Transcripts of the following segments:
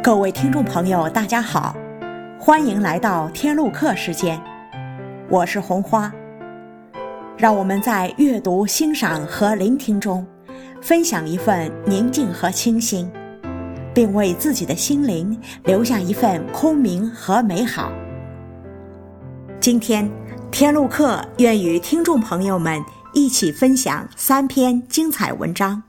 各位听众朋友大家好，欢迎来到天路客时间，我是红花。让我们在阅读、欣赏和聆听中分享一份宁静和清新，并为自己的心灵留下一份空明和美好。今天天路客愿与听众朋友们一起分享3篇精彩文章。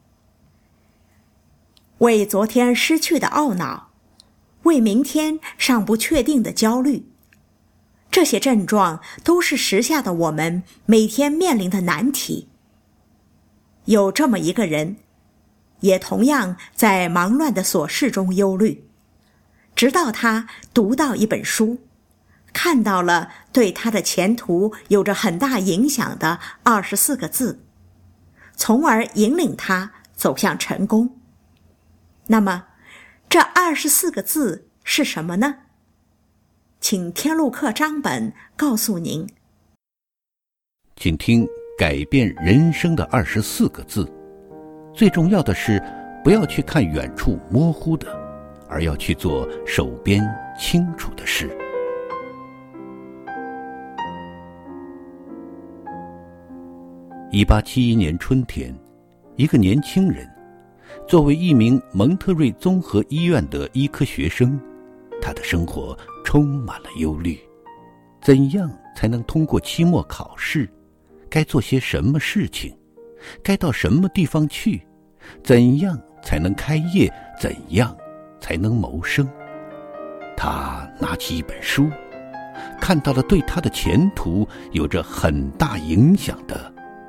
为昨天失去的懊恼，为明天尚不确定的焦虑，这些症状都是时下的我们每天面临的难题。有这么一个人，也同样在忙乱的琐事中忧虑，直到他读到一本书，看到了对他的前途有着很大影响的24个字，从而引领他走向成功。那么这24个字是什么呢？请天路客张本告诉您。 请听改变人生的24个字。最重要的是，不要去看远处模糊的，而要去做手边清楚的事。1871年春天，一个年轻人作为一名蒙特瑞综合医院的医科学生，他的生活充满了忧虑。怎样才能通过期末考试？该做些什么事情？该到什么地方去？怎样才能开业？怎样才能谋生？他拿起一本书，看到了对他的前途有着很大影响的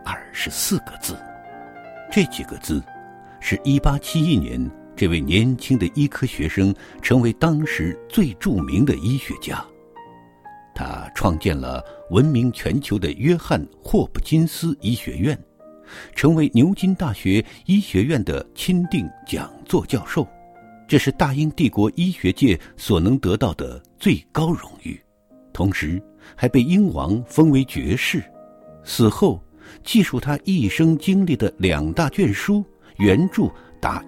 24个字。这几个字是1871年这位年轻的医科学生成为当时最著名的医学家。他创建了闻名全球的约翰霍普金斯医学院，成为牛津大学医学院的钦定讲座教授，这是大英帝国医学界所能得到的最高荣誉，同时还被英王封为爵士。死后记述他一生经历的2大卷书，原著达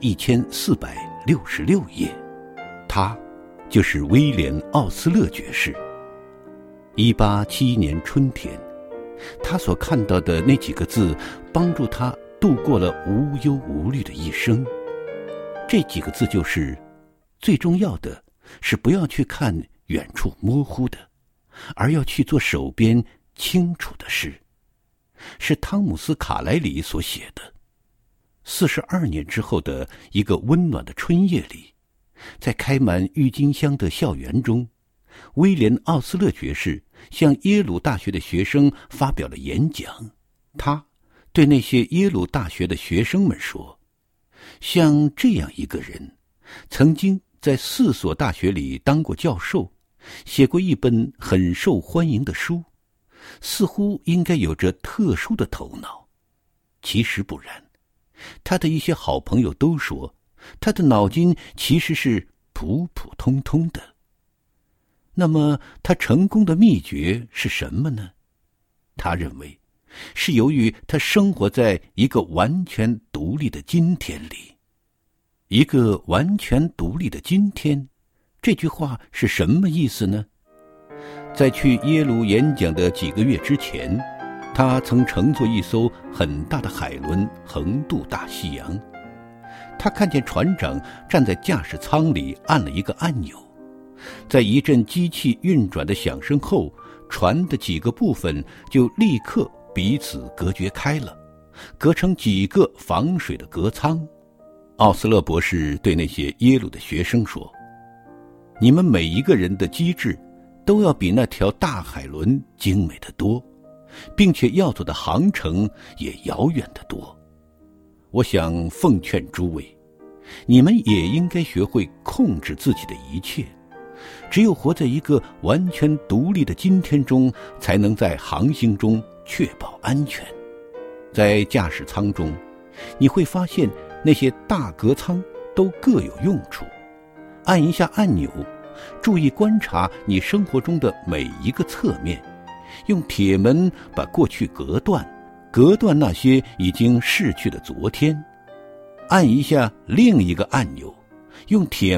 1466页。他就是威廉·奥斯勒爵士。1871年春天，他所看到的那几个字帮助他度过了无忧无虑的一生。这几个字就是：最重要的是不要去看远处模糊的，而要去做手边清楚的事。是汤姆斯·卡莱里所写的。42年之后的一个温暖的春夜里，在开满郁金香的校园中，威廉·奥斯勒爵士向耶鲁大学的学生发表了演讲。他对那些耶鲁大学的学生们说，像这样一个人，曾经在4所大学里当过教授，写过一本很受欢迎的书，似乎应该有着特殊的头脑。其实不然，他的一些好朋友都说，他的脑筋其实是普普通通的。那么他成功的秘诀是什么呢？他认为是由于他生活在一个完全独立的今天里。一个完全独立的今天，这句话是什么意思呢？在去耶鲁演讲的几个月之前，他曾乘坐一艘很大的海轮横渡大西洋。他看见船长站在驾驶舱里按了一个按钮，在一阵机器运转的响声后，船的几个部分就立刻彼此隔绝开了，隔成几个防水的隔舱。奥斯勒博士对那些耶鲁的学生说，你们每一个人的机智都要比那条大海轮精美得多，并且要走的航程也遥远得多。我想奉劝诸位，你们也应该学会控制自己的一切。只有活在一个完全独立的今天中，才能在航行中确保安全。在驾驶舱中，你会发现那些大隔舱都各有用处。按一下按钮，注意观察你生活中的每一个侧面，用铁门把过去隔断，隔断那些已经逝去的昨天。按一下另一个按钮，用铁门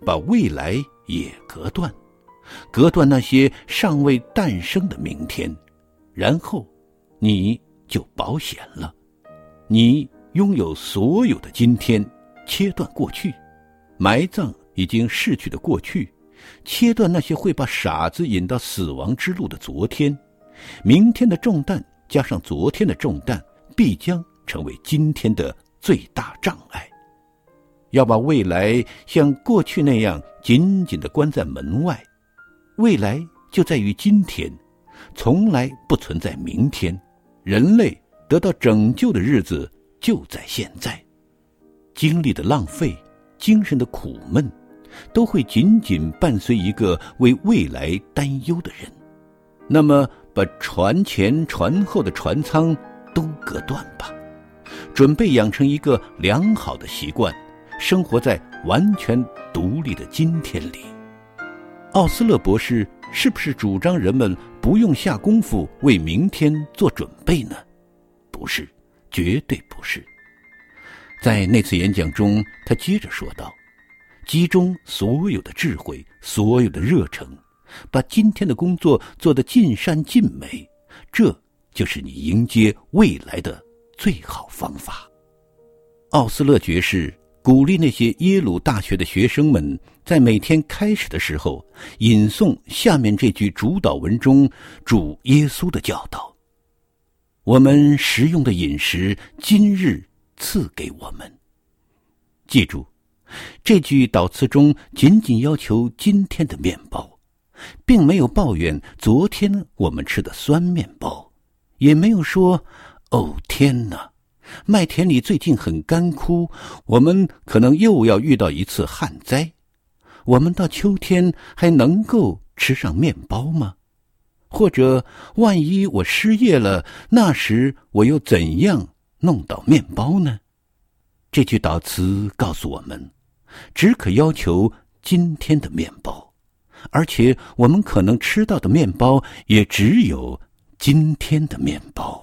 把未来也隔断，隔断那些尚未诞生的明天，然后你就保险了。你拥有所有的今天，切断过去，埋葬已经逝去的过去，切断那些会把傻子引到死亡之路的昨天。明天的重担加上昨天的重担，必将成为今天的最大障碍。要把未来像过去那样紧紧地关在门外，未来就在于今天，从来不存在明天。人类得到拯救的日子就在现在。精力的浪费，精神的苦闷，都会紧紧伴随一个为未来担忧的人。那么把船前船后的船舱都隔断吧，准备养成一个良好的习惯，生活在完全独立的今天里。奥斯勒博士是不是主张人们不用下功夫为明天做准备呢？不是，绝对不是。在那次演讲中，他接着说道，集中所有的智慧，所有的热诚，把今天的工作做得尽善尽美，这就是你迎接未来的最好方法。奥斯勒爵士鼓励那些耶鲁大学的学生们在每天开始的时候引诵下面这句主导文中主耶稣的教导：我们食用的饮食今日赐给我们。记住，这句祷词中仅仅要求今天的面包，并没有抱怨昨天我们吃的酸面包，也没有说哦天哪，麦田里最近很干枯，我们可能又要遇到一次旱灾，我们到秋天还能够吃上面包吗？或者万一我失业了，那时我又怎样弄到面包呢？这句祷词告诉我们，只可要求今天的面包，而且我们可能吃到的面包也只有今天的面包。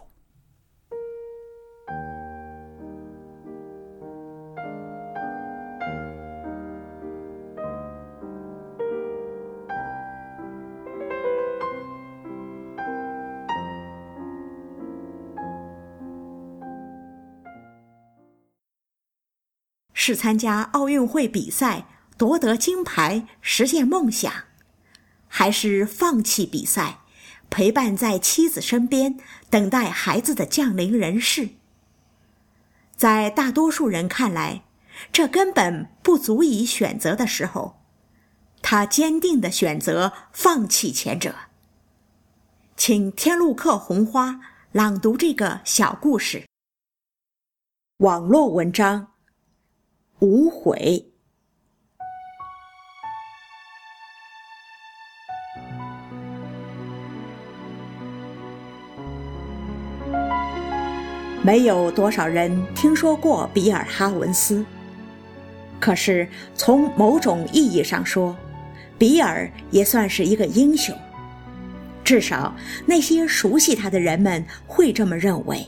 是参加奥运会比赛夺得金牌实现梦想，还是放弃比赛陪伴在妻子身边等待孩子的降临人世？在大多数人看来，这根本不足以选择的时候，他坚定地选择放弃前者。请天路客红花朗读这个小故事。网络文章无悔。没有多少人听说过比尔·哈文斯，可是从某种意义上说，比尔也算是一个英雄，至少那些熟悉他的人们会这么认为。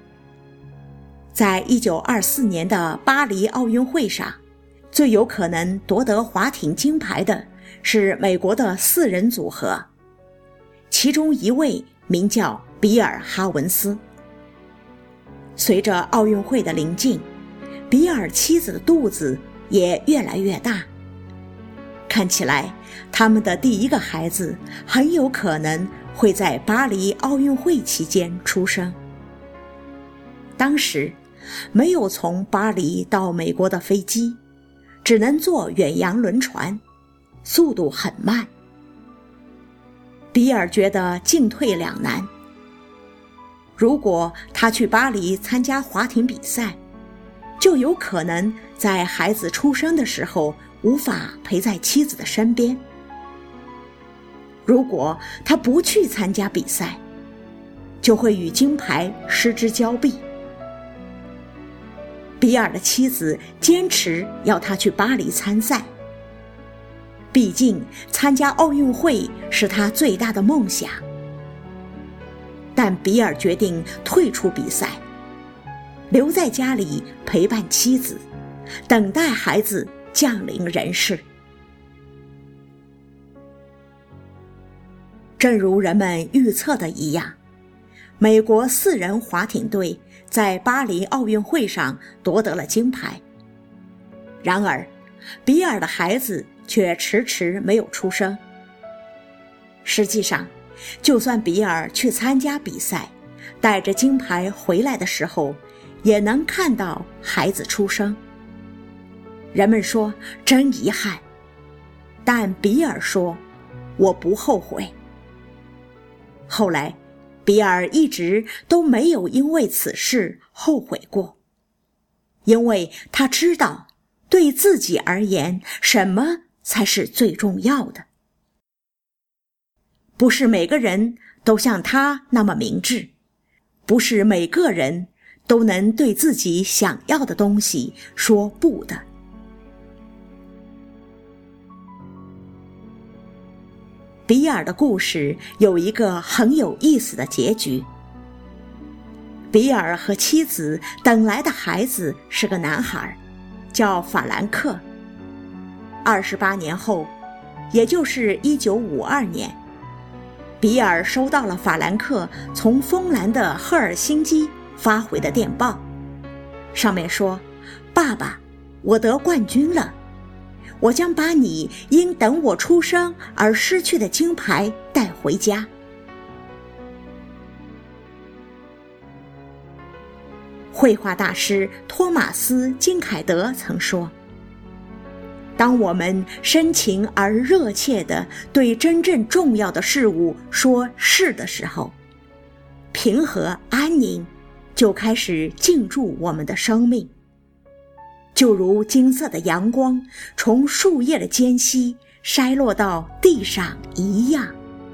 在1924年的巴黎奥运会上，最有可能夺得划艇金牌的是美国的4人组合，其中一位名叫比尔·哈文斯。随着奥运会的临近，比尔妻子的肚子也越来越大，看起来他们的第一个孩子很有可能会在巴黎奥运会期间出生。当时没有从巴黎到美国的飞机，只能坐远洋轮船，速度很慢。比尔觉得进退两难。如果他去巴黎参加划艇比赛，就有可能在孩子出生的时候无法陪在妻子的身边。如果他不去参加比赛，就会与金牌失之交臂。比尔的妻子坚持要他去巴黎参赛，毕竟参加奥运会是他最大的梦想。但比尔决定退出比赛，留在家里陪伴妻子，等待孩子降临人世。 正如人们预测的一样，美国4人划艇队在巴黎奥运会上夺得了金牌。然而，比尔的孩子却迟迟没有出生。实际上，就算比尔去参加比赛，带着金牌回来的时候，也能看到孩子出生。人们说真遗憾，但比尔说我不后悔。后来，比尔一直都没有因为此事后悔过，因为他知道对自己而言，什么才是最重要的。不是每个人都像他那么明智，不是每个人都能对自己想要的东西说不的。比尔的故事有一个很有意思的结局。比尔和妻子等来的孩子是个男孩，叫法兰克。28年后，也就是1952年，比尔收到了法兰克从芬兰的赫尔辛基发回的电报，上面说：爸爸，我得冠军了，我将把你因等我出生而失去的金牌带回家。绘画大师托马斯·金凯德曾说，当我们深情而热切地对真正重要的事物说是的时候，平和安宁就开始进驻我们的生命，就如金色的阳光从树叶的间隙筛落到地上一样。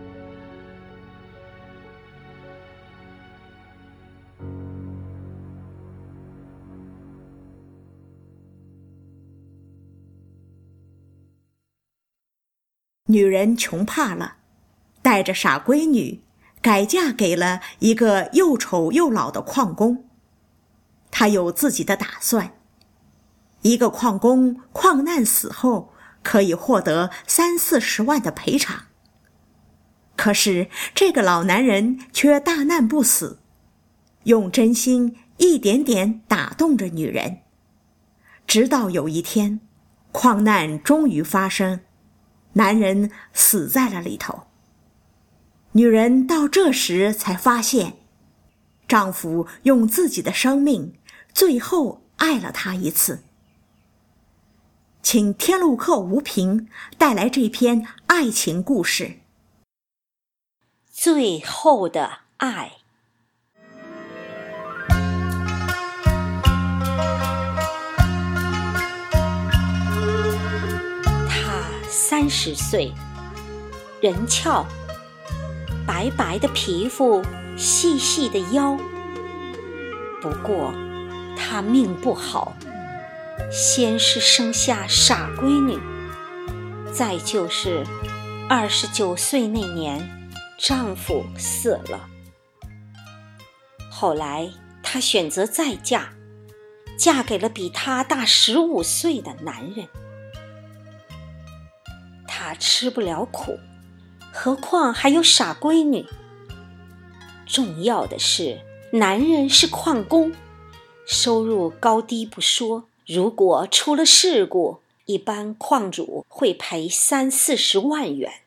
女人穷怕了，带着傻闺女改嫁给了一个又丑又老的矿工。她有自己的打算，一个矿工矿难死后可以获得30-40万的赔偿。可是这个老男人却大难不死，用真心一点点打动着女人，直到有一天，矿难终于发生，男人死在了里头。女人到这时才发现，丈夫用自己的生命最后爱了她一次。请天路客吴平带来这篇爱情故事。 最后的爱。他30岁，人俏，白白的皮肤，细细的腰。不过他命不好，先是生下傻闺女，再就是29岁那年丈夫死了。后来她选择再嫁，嫁给了比她大15岁的男人。她吃不了苦，何况还有傻闺女。重要的是，男人是矿工，收入高低不说，如果出了事故，一般矿主会赔30-40万元。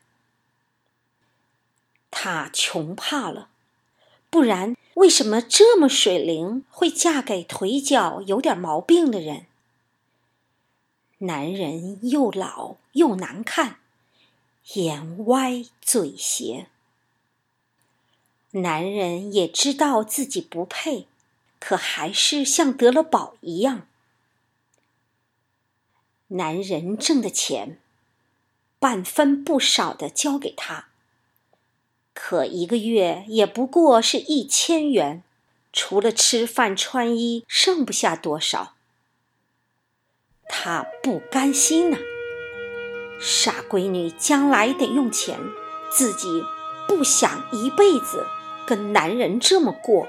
她穷怕了，不然为什么这么水灵会嫁给腿脚有点毛病的人？男人又老又难看，眼歪嘴斜。男人也知道自己不配，可还是像得了宝一样。男人挣的钱，半分不少的交给他，可一个月也不过是1000元，除了吃饭穿衣，剩不下多少。他不甘心呐，傻闺女将来得用钱，自己不想一辈子跟男人这么过。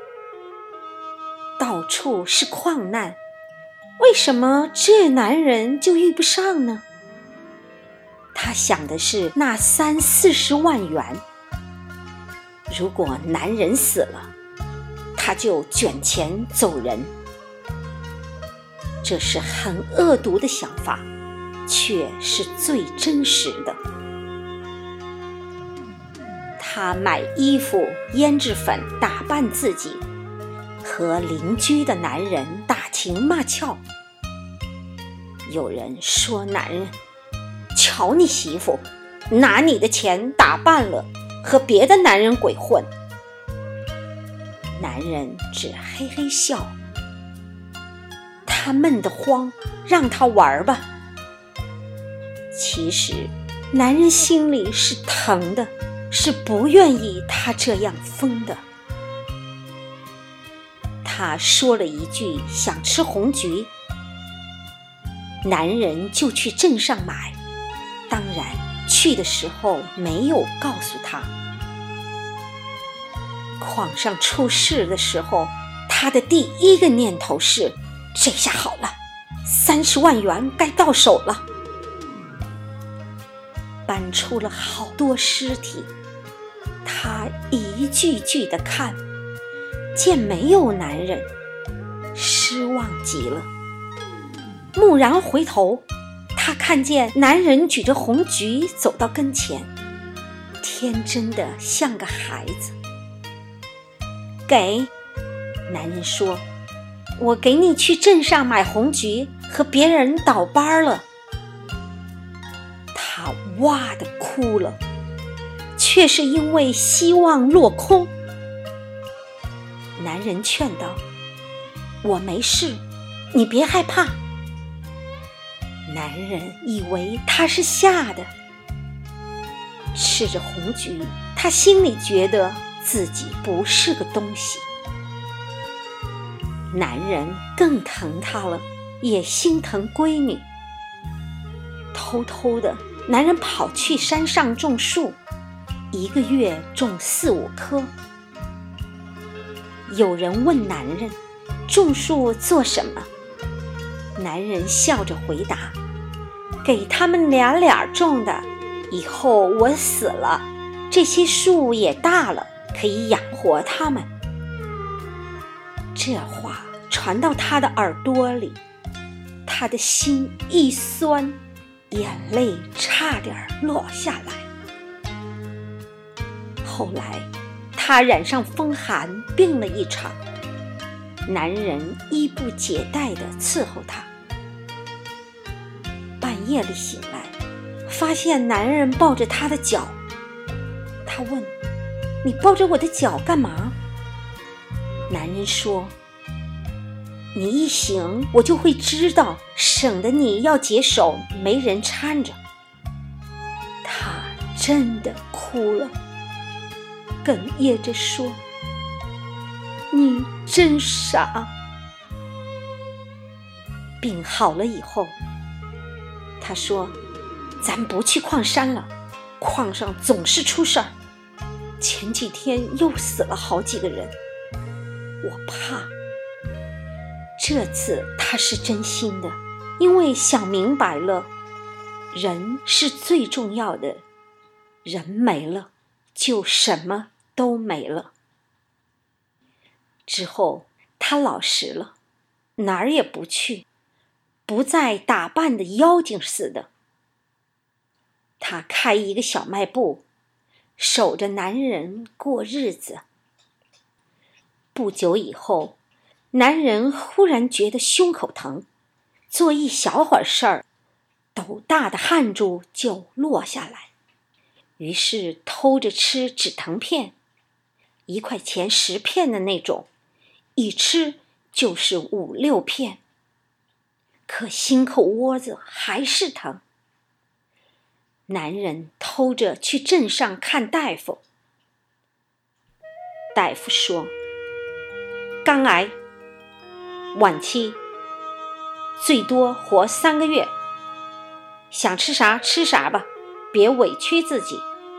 到处是矿难，为什么这男人就遇不上呢？他想的是那30-40万元， 如果男人死了，他就卷钱走人。这是很恶毒的想法，却是最真实的。他买衣服、胭脂粉打扮自己，和邻居的男人打情骂俏。有人说男人，瞧你媳妇，拿你的钱打扮了，和别的男人鬼混。男人只嘿嘿笑，他闷得慌，让他玩吧。其实男人心里是疼的，是不愿意他这样疯的。他说了一句想吃红橘，男人就去镇上买，当然去的时候没有告诉他。矿上出事的时候，他的第一个念头是，这下好了，30万元该到手了。搬出了好多尸体，他一具具地看，见没有男人，失望极了。蓦然回头，他看见男人举着红橘走到跟前，天真的像个孩子。给，男人说，我给你去镇上买红橘，和别人倒班了。他哇地哭了，却是因为希望落空。男人劝道，我没事，你别害怕。男人以为他是吓的，吃着红橘，他心里觉得自己不是个东西。男人更疼他了，也心疼闺女。偷偷的，男人跑去山上种树，1个月种4、5棵。有人问男人，种树做什么？男人笑着回答，给他们俩俩种的，以后我死了，这些树也大了，可以养活他们。这话传到他的耳朵里，他的心一酸，眼泪差点落下来。后来他染上风寒，病了一场，男人衣不解带地伺候他。半夜里醒来，发现男人抱着他的脚。他问，你抱着我的脚干嘛？男人说，你一醒我就会知道，省得你要解手没人搀着。他真的哭了，哽咽着说，你真傻。病好了以后，他说，咱不去矿山了，矿上总是出事儿，前几天又死了好几个人，我怕。这次他是真心的，因为想明白了，人是最重要的，人没了就什么都没了。之后他老实了，哪儿也不去，不再打扮的妖精似的。他开一个小卖部，守着男人过日子。不久以后，男人忽然觉得胸口疼，做一小会儿事儿，斗大的汗珠就落下来。于是偷着吃止疼片，1块钱10片的那种，一吃就是5、6片。可心口窝子还是疼。男人偷着去镇上看大夫，大夫说，肝癌，晚期，最多活3个月，想吃啥吃啥吧，别委屈自己。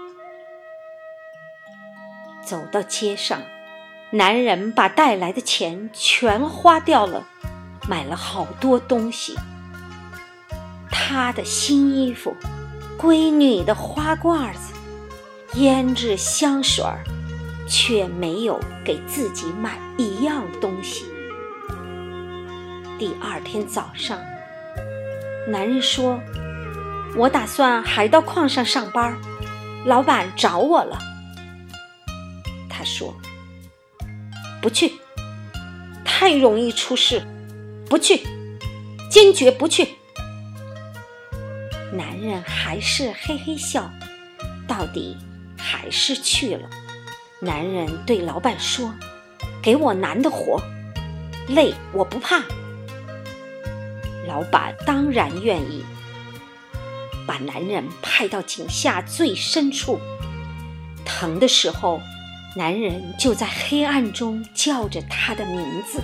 走到街上，男人把带来的钱全花掉了，买了好多东西，他的新衣服，闺女的花褂子，胭脂香水， 却没有给自己买一样东西。第二天早上，男人说：“我打算还到矿上上班，老板找我了。”他说：“不去，太容易出事，不去，坚决不去。”男人还是嘿嘿笑，到底还是去了。男人对老板说：“给我难的活，累我不怕。”老板当然愿意，把男人派到井下最深处，疼的时候，男人就在黑暗中叫着他的名字。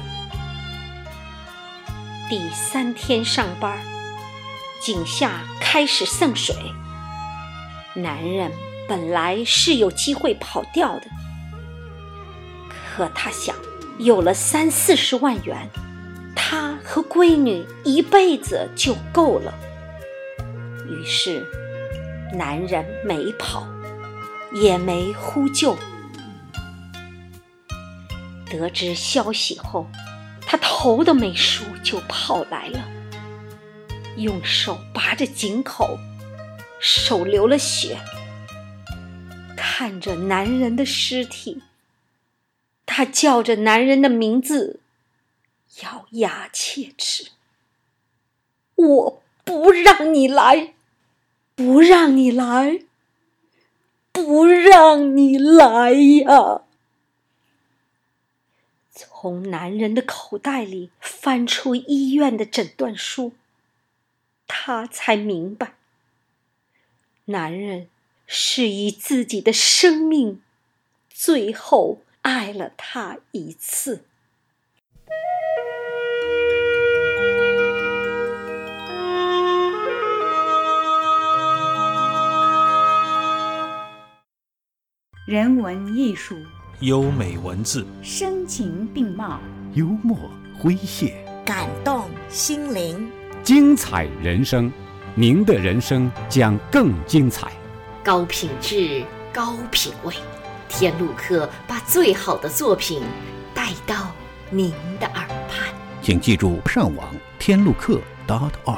第3天上班，井下开始渗水，男人本来是有机会跑掉的，可他想，有了30-40万元，他和闺女一辈子就够了。于是男人没跑，也没呼救。得知消息后，他头都没梳就跑来了，用手拔着井口，手流了血。看着男人的尸体，他叫着男人的名字，咬牙切齿：“我不让你来，不让你来，不让你来呀！”从男人的口袋里翻出医院的诊断书，他才明白，男人是以自己的生命最后爱了他一次。 人文艺术， 优美文字， 声情并茂， 幽默诙谐， 感动心灵， 精彩人生，您的人生将更精彩。 高品质，高品味，天路客把最好的作品带到您的耳畔。 请记住上网天路客.org。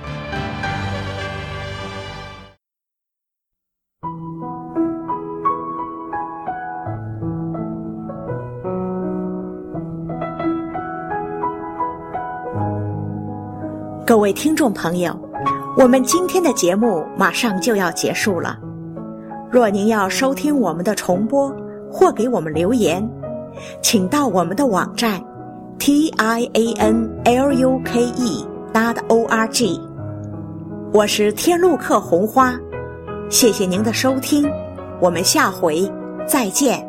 各位听众朋友，我们今天的节目马上就要结束了。若您要收听我们的重播或给我们留言，请到我们的网站 tianluke.org。 我是天路客红花，谢谢您的收听，我们下回再见。